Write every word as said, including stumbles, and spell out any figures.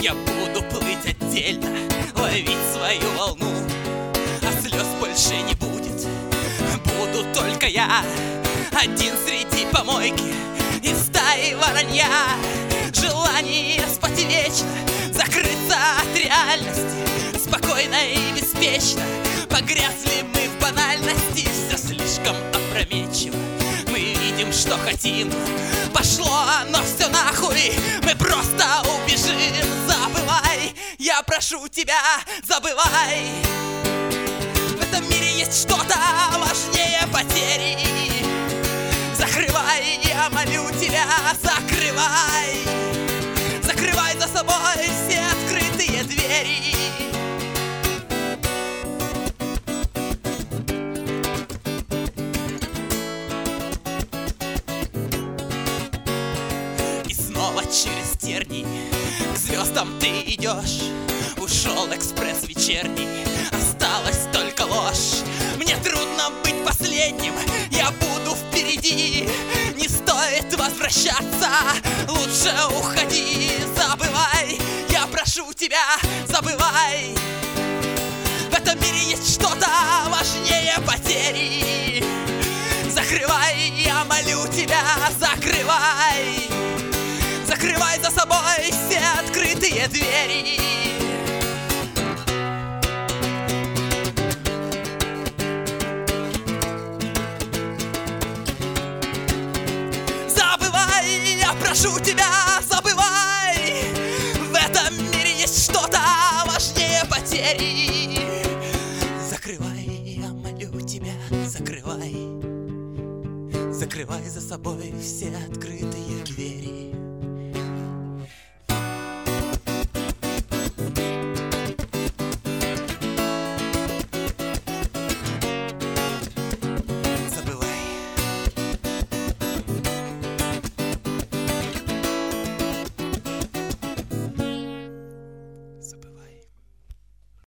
Я буду плыть отдельно, ловить свою волну, а слез больше не будет. Буду только я, один среди помойки и стаи воронья. Желание спать вечно, закрыться от реальности, спокойно и беспечно. Погрязли мы в банальности, все слишком опрометчиво. Мы видим, что хотим, пошло оно все нахуй. Мы просто убежим, забывай, я прошу тебя, забывай. В этом мире есть что-то важнее потери. Закрывай, я молю тебя, закрывай. Закрывай за собой все открытые двери. И снова через тернии к звездам ты идешь. Ушел экспресс вечерний, осталась только ложь. Мне трудно быть последним, я буду впереди. Не стоит возвращаться, лучше уходи. Забывай, я прошу тебя, забывай. В этом мире есть что-то важнее потери. Закрывай, я молю тебя, закрывай. Закрывай за собой все открытые двери. Прошу тебя, забывай. В этом мире есть что-то важнее потери. Закрывай, я молю тебя, закрывай. Закрывай за собой все открытые двери.